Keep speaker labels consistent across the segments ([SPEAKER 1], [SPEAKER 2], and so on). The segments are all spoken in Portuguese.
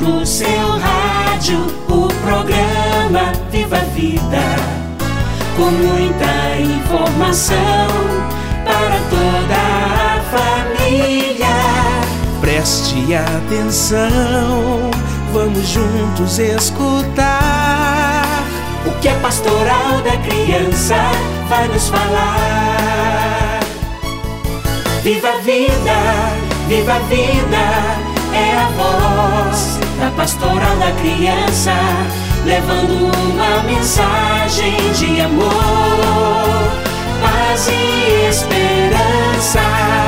[SPEAKER 1] no seu rádio o programa Viva a Vida, com muita informação para toda a família.
[SPEAKER 2] Preste atenção, vamos juntos escutar
[SPEAKER 1] o que a Pastoral da Criança vai nos falar. Viva a vida, viva a vida, é a voz da Pastoral da Criança, levando uma mensagem de amor, paz e esperança.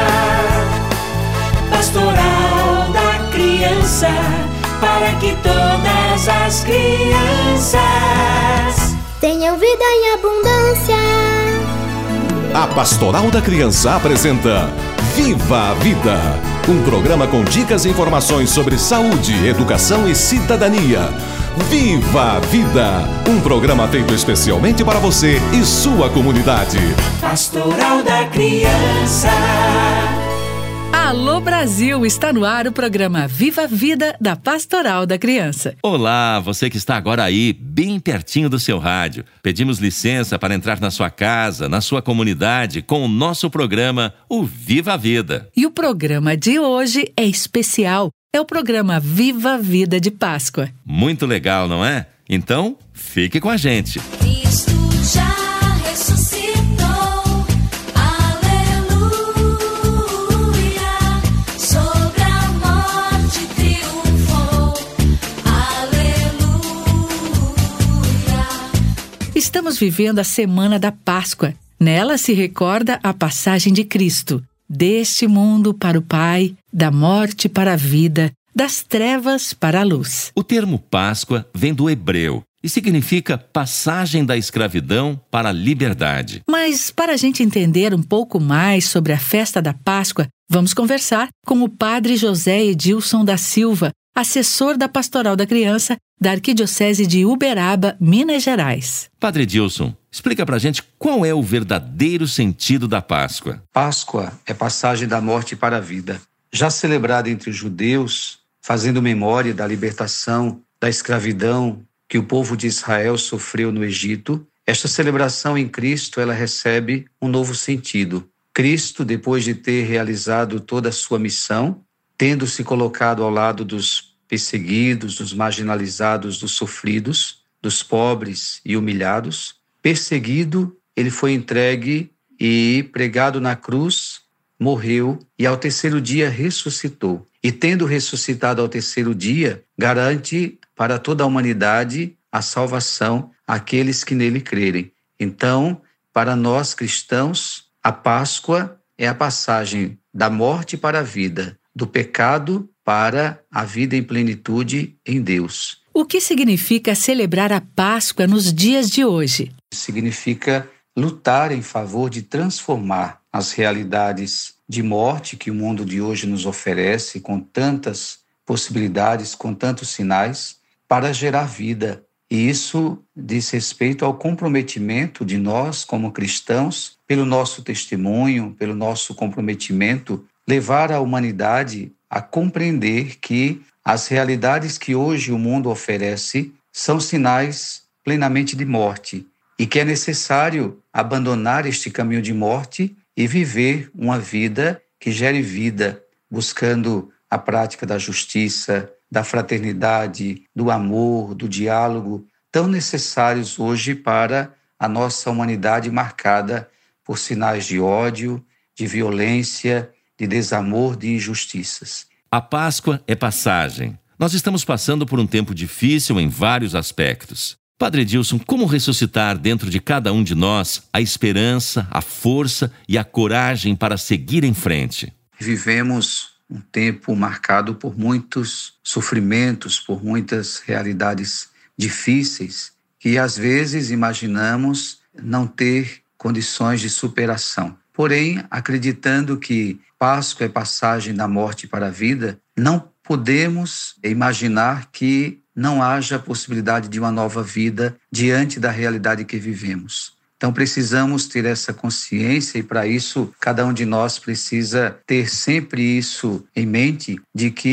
[SPEAKER 1] Pastoral da Criança, para que todas as crianças
[SPEAKER 3] tenham vida em abundância.
[SPEAKER 4] A Pastoral da Criança apresenta Viva a Vida, um programa com dicas e informações sobre saúde, educação e cidadania. Viva a Vida, um programa feito especialmente para você e sua comunidade.
[SPEAKER 1] Pastoral da Criança.
[SPEAKER 5] Alô Brasil, está no ar o programa Viva a Vida da Pastoral da Criança.
[SPEAKER 6] Olá, você que está agora aí, bem pertinho do seu rádio. Pedimos licença para entrar na sua casa, na sua comunidade, com o nosso programa, o Viva a Vida.
[SPEAKER 5] E o programa de hoje é especial, é o programa Viva a Vida de Páscoa.
[SPEAKER 6] Muito legal, não é? Então, fique com a gente.
[SPEAKER 7] Cristo já ressuscitou, aleluia, sobre a morte triunfou, aleluia.
[SPEAKER 5] Estamos vivendo a Semana da Páscoa. Nela se recorda a passagem de Cristo, deste mundo para o Pai, da morte para a vida, das trevas para a luz.
[SPEAKER 6] O termo Páscoa vem do hebreu e significa passagem da escravidão para a liberdade.
[SPEAKER 5] Mas para a gente entender um pouco mais sobre a festa da Páscoa, vamos conversar com o padre José Edilson da Silva, assessor da Pastoral da Criança da Arquidiocese de Uberaba, Minas Gerais.
[SPEAKER 6] Padre Edilson, explica pra gente qual é o verdadeiro sentido da Páscoa.
[SPEAKER 8] Páscoa é passagem da morte para a vida. Já celebrada entre os judeus, fazendo memória da libertação da escravidão que o povo de Israel sofreu no Egito, esta celebração em Cristo ela recebe um novo sentido. Cristo, depois de ter realizado toda a sua missão, tendo se colocado ao lado dos perseguidos, dos marginalizados, dos sofridos, dos pobres e humilhados, perseguido, ele foi entregue e pregado na cruz, morreu e ao terceiro dia ressuscitou. E tendo ressuscitado ao terceiro dia, garante para toda a humanidade a salvação àqueles que nele crerem. Então, para nós cristãos, a Páscoa é a passagem da morte para a vida, do pecado para a vida em plenitude em Deus.
[SPEAKER 5] O que significa celebrar a Páscoa nos dias de hoje?
[SPEAKER 8] Significa lutar em favor de transformar as realidades de morte que o mundo de hoje nos oferece, com tantas possibilidades, com tantos sinais, para gerar vida. E isso diz respeito ao comprometimento de nós, como cristãos, pelo nosso testemunho, pelo nosso comprometimento, levar a humanidade a compreender que as realidades que hoje o mundo oferece são sinais plenamente de morte e que é necessário abandonar este caminho de morte e viver uma vida que gere vida, buscando a prática da justiça, da fraternidade, do amor, do diálogo, tão necessários hoje para a nossa humanidade marcada por sinais de ódio, de violência, de desamor, de injustiças.
[SPEAKER 6] A Páscoa é passagem. Nós estamos passando por um tempo difícil em vários aspectos. Padre Edilson, como ressuscitar dentro de cada um de nós a esperança, a força e a coragem para seguir em frente?
[SPEAKER 8] Vivemos um tempo marcado por muitos sofrimentos, por muitas realidades difíceis, que às vezes imaginamos não ter condições de superação. Porém, acreditando que Páscoa é passagem da morte para a vida, não podemos imaginar que não haja possibilidade de uma nova vida diante da realidade que vivemos. Então precisamos ter essa consciência e para isso cada um de nós precisa ter sempre isso em mente, de que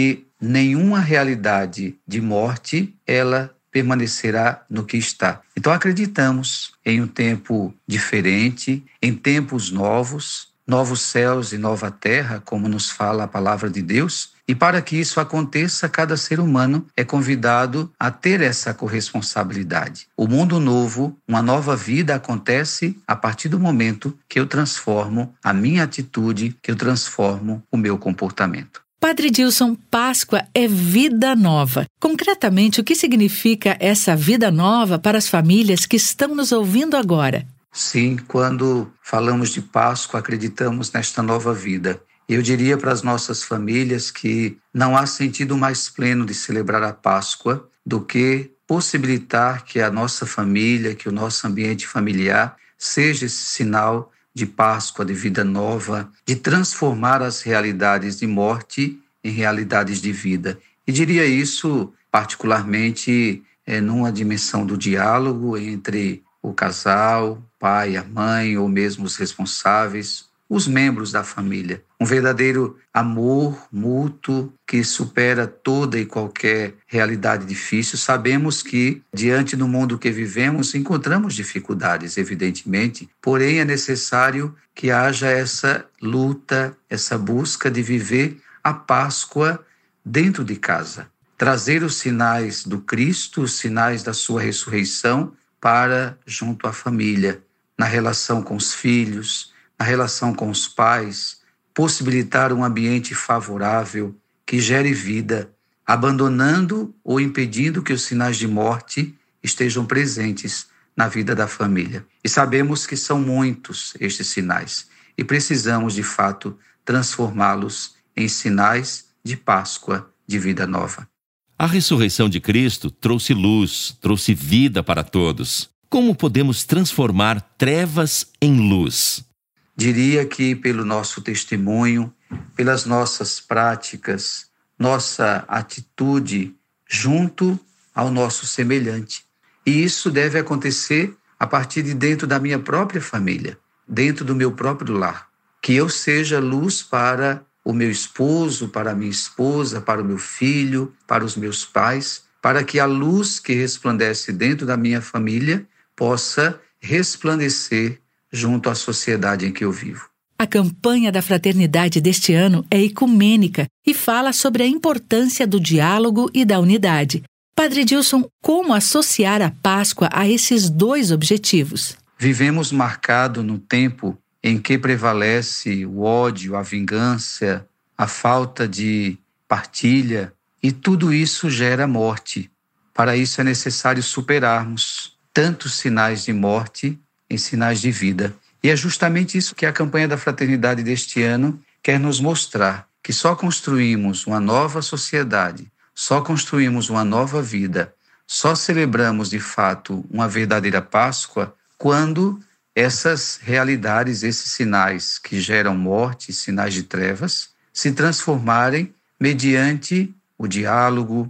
[SPEAKER 8] nenhuma realidade de morte, ela permanecerá no que está. Então acreditamos em um tempo diferente, em tempos novos, novos céus e nova terra, como nos fala a palavra de Deus. E para que isso aconteça, cada ser humano é convidado a ter essa corresponsabilidade. O mundo novo, uma nova vida acontece a partir do momento que eu transformo a minha atitude, que eu transformo o meu comportamento.
[SPEAKER 5] Padre Dilson, Páscoa é vida nova. Concretamente, o que significa essa vida nova para as famílias que estão nos ouvindo agora?
[SPEAKER 8] Sim, quando falamos de Páscoa, acreditamos nesta nova vida. Eu diria para as nossas famílias que não há sentido mais pleno de celebrar a Páscoa do que possibilitar que a nossa família, que o nosso ambiente familiar seja esse sinal de Páscoa, de vida nova, de transformar as realidades de morte em realidades de vida. E diria isso particularmente numa dimensão do diálogo entre o casal, pai, a mãe, ou mesmo os responsáveis, os membros da família. Um verdadeiro amor mútuo que supera toda e qualquer realidade difícil. Sabemos que, diante do mundo que vivemos, encontramos dificuldades, evidentemente, porém é necessário que haja essa luta, essa busca de viver a Páscoa dentro de casa. Trazer os sinais do Cristo, os sinais da sua ressurreição para junto à família, na relação com os filhos, na relação com os pais, possibilitar um ambiente favorável que gere vida, abandonando ou impedindo que os sinais de morte estejam presentes na vida da família. E sabemos que são muitos estes sinais e precisamos, de fato, transformá-los em sinais de Páscoa, de vida nova.
[SPEAKER 6] A ressurreição de Cristo trouxe luz, trouxe vida para todos. Como podemos transformar trevas em luz?
[SPEAKER 8] Diria que pelo nosso testemunho, pelas nossas práticas, nossa atitude junto ao nosso semelhante. E isso deve acontecer a partir de dentro da minha própria família, dentro do meu próprio lar. Que eu seja luz para o meu esposo, para a minha esposa, para o meu filho, para os meus pais, para que a luz que resplandece dentro da minha família possa resplandecer junto à sociedade em que eu vivo.
[SPEAKER 5] A campanha da fraternidade deste ano é ecumênica e fala sobre a importância do diálogo e da unidade. Padre Dilson, como associar a Páscoa a esses dois objetivos?
[SPEAKER 8] Vivemos marcado no tempo em que prevalece o ódio, a vingança, a falta de partilha, e tudo isso gera morte. Para isso é necessário superarmos tantos sinais de morte em sinais de vida. E é justamente isso que a campanha da fraternidade deste ano quer nos mostrar, que só construímos uma nova sociedade, só construímos uma nova vida, só celebramos de fato uma verdadeira Páscoa quando essas realidades, esses sinais que geram morte, sinais de trevas, se transformarem mediante o diálogo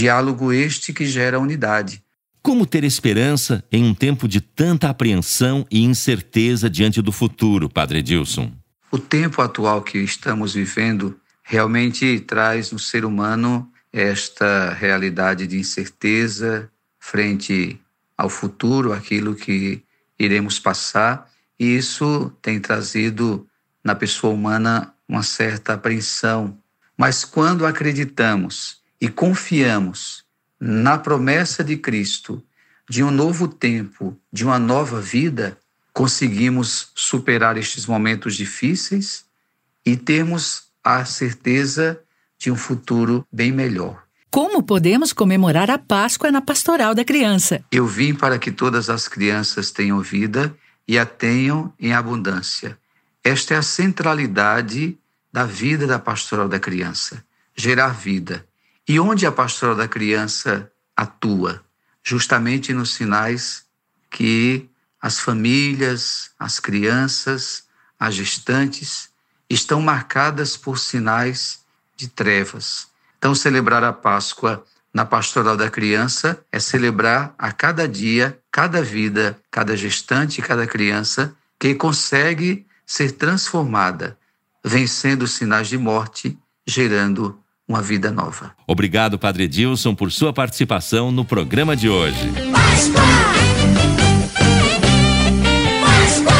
[SPEAKER 8] este que gera unidade.
[SPEAKER 6] Como ter esperança em um tempo de tanta apreensão e incerteza diante do futuro, Padre Dilson?
[SPEAKER 8] O tempo atual que estamos vivendo realmente traz no ser humano esta realidade de incerteza frente ao futuro, aquilo que iremos passar, e isso tem trazido na pessoa humana uma certa apreensão. Mas quando acreditamos e confiamos na promessa de Cristo, de um novo tempo, de uma nova vida, conseguimos superar estes momentos difíceis e termos a certeza de um futuro bem melhor.
[SPEAKER 5] Como podemos comemorar a Páscoa na Pastoral da Criança?
[SPEAKER 8] Eu vim para que todas as crianças tenham vida e a tenham em abundância. Esta é a centralidade da vida da Pastoral da Criança, gerar vida. E onde a Pastoral da Criança atua? Justamente nos sinais que as famílias, as crianças, as gestantes estão marcadas por sinais de trevas. Então, celebrar a Páscoa na Pastoral da Criança é celebrar a cada dia, cada vida, cada gestante, cada criança que consegue ser transformada, vencendo os sinais de morte, gerando uma vida nova.
[SPEAKER 6] Obrigado, Padre Edilson, por sua participação no programa de hoje.
[SPEAKER 7] Páscoa! Páscoa!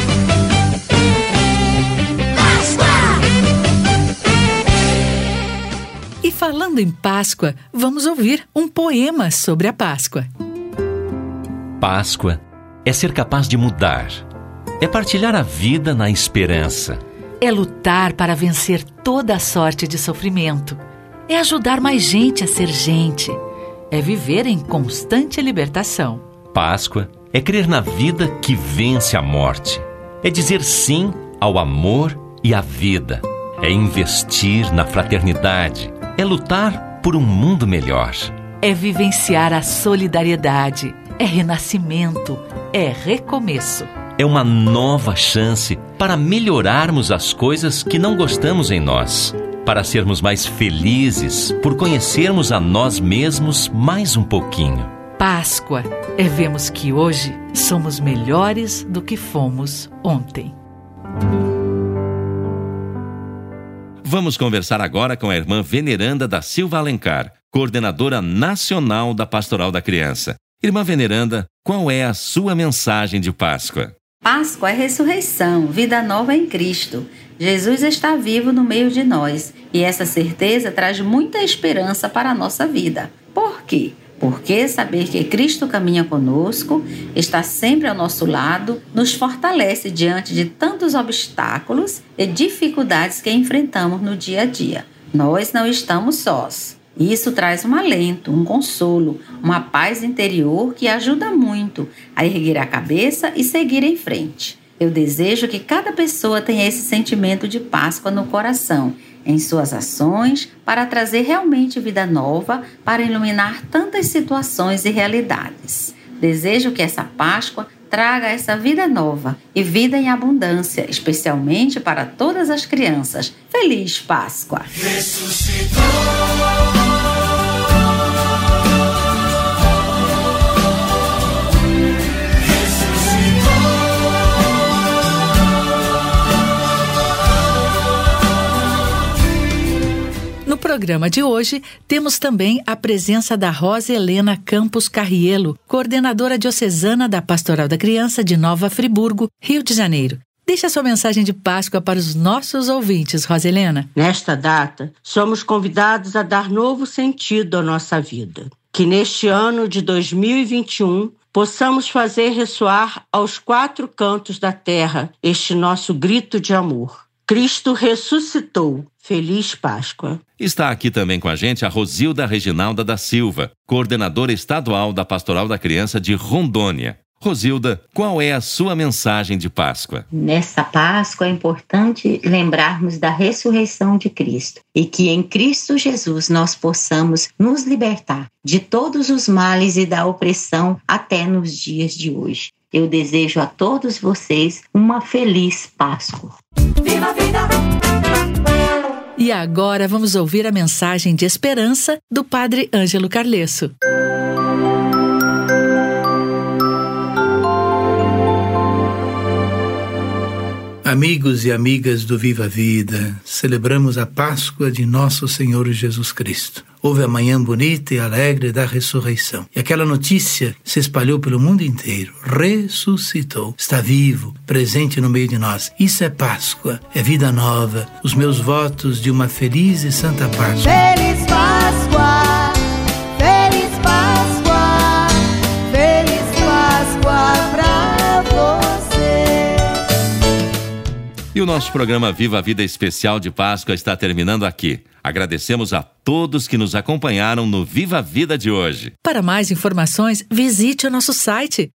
[SPEAKER 7] Páscoa!
[SPEAKER 5] E falando em Páscoa, vamos ouvir um poema sobre a Páscoa.
[SPEAKER 9] Páscoa é ser capaz de mudar. É partilhar a vida na esperança.
[SPEAKER 5] É lutar para vencer toda a sorte de sofrimento. É ajudar mais gente a ser gente. É viver em constante libertação.
[SPEAKER 9] Páscoa é crer na vida que vence a morte. É dizer sim ao amor e à vida. É investir na fraternidade. É lutar por um mundo melhor.
[SPEAKER 5] É vivenciar a solidariedade. É renascimento. É recomeço.
[SPEAKER 9] É uma nova chance para melhorarmos as coisas que não gostamos em nós, para sermos mais felizes por conhecermos a nós mesmos mais um pouquinho.
[SPEAKER 5] Páscoa é vermos que hoje somos melhores do que fomos ontem.
[SPEAKER 6] Vamos conversar agora com a irmã Veneranda da Silva Alencar, coordenadora nacional da Pastoral da Criança. Irmã Veneranda, qual é a sua mensagem de Páscoa?
[SPEAKER 10] Páscoa é ressurreição, vida nova em Cristo. Jesus está vivo no meio de nós e essa certeza traz muita esperança para a nossa vida. Por quê? Porque saber que Cristo caminha conosco, está sempre ao nosso lado, nos fortalece diante de tantos obstáculos e dificuldades que enfrentamos no dia a dia. Nós não estamos sós. Isso traz um alento, um consolo, uma paz interior que ajuda muito a erguer a cabeça e seguir em frente. Eu desejo que cada pessoa tenha esse sentimento de Páscoa no coração, em suas ações, para trazer realmente vida nova, para iluminar tantas situações e realidades. Desejo que essa Páscoa traga essa vida nova e vida em abundância, especialmente para todas as crianças. Feliz Páscoa!
[SPEAKER 1] Ressuscitou.
[SPEAKER 5] No programa de hoje, temos também a presença da Rosa Helena Campos Carrielo, coordenadora diocesana da Pastoral da Criança de Nova Friburgo, Rio de Janeiro. Deixa sua mensagem de Páscoa para os nossos ouvintes, Rosa Helena.
[SPEAKER 11] Nesta data, somos convidados a dar novo sentido à nossa vida. Que neste ano de 2021, possamos fazer ressoar aos 4 cantos da terra este nosso grito de amor. Cristo ressuscitou. Feliz Páscoa.
[SPEAKER 6] Está aqui também com a gente a Rosilda Reginalda da Silva, coordenadora estadual da Pastoral da Criança de Rondônia. Rosilda, qual é a sua mensagem de Páscoa?
[SPEAKER 12] Nessa Páscoa é importante lembrarmos da ressurreição de Cristo e que em Cristo Jesus nós possamos nos libertar de todos os males e da opressão até nos dias de hoje. Eu desejo a todos vocês uma feliz Páscoa.
[SPEAKER 1] Viva a vida!
[SPEAKER 5] E agora vamos ouvir a mensagem de esperança do Padre Ângelo Carlesso.
[SPEAKER 13] Amigos e amigas do Viva a Vida, celebramos a Páscoa de Nosso Senhor Jesus Cristo. Houve a manhã bonita e alegre da ressurreição. E aquela notícia se espalhou pelo mundo inteiro. Ressuscitou. Está vivo, presente no meio de nós. Isso é Páscoa, é vida nova. Os meus votos de uma feliz e santa Páscoa.
[SPEAKER 7] Feliz Páscoa! Feliz Páscoa! Feliz Páscoa pra você!
[SPEAKER 6] E o nosso programa Viva a Vida Especial de Páscoa está terminando aqui. Agradecemos a todos que nos acompanharam no Viva a Vida de hoje.
[SPEAKER 5] Para mais informações, visite o nosso site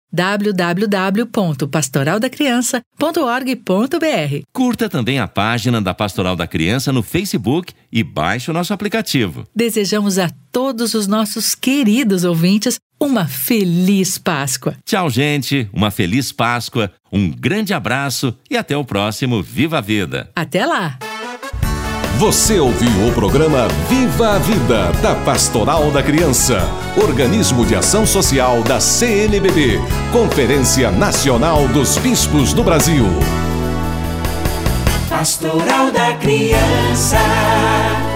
[SPEAKER 5] www.pastoraldacriança.org.br.
[SPEAKER 6] Curta também a página da Pastoral da Criança no Facebook e baixe o nosso aplicativo.
[SPEAKER 5] Desejamos a todos os nossos queridos ouvintes uma feliz Páscoa.
[SPEAKER 6] Tchau, gente. Uma feliz Páscoa, um grande abraço e até o próximo Viva a Vida.
[SPEAKER 5] Até lá!
[SPEAKER 4] Você ouviu o programa Viva a Vida, da Pastoral da Criança, organismo de ação social da CNBB, Conferência Nacional dos Bispos do Brasil.
[SPEAKER 1] Pastoral da Criança.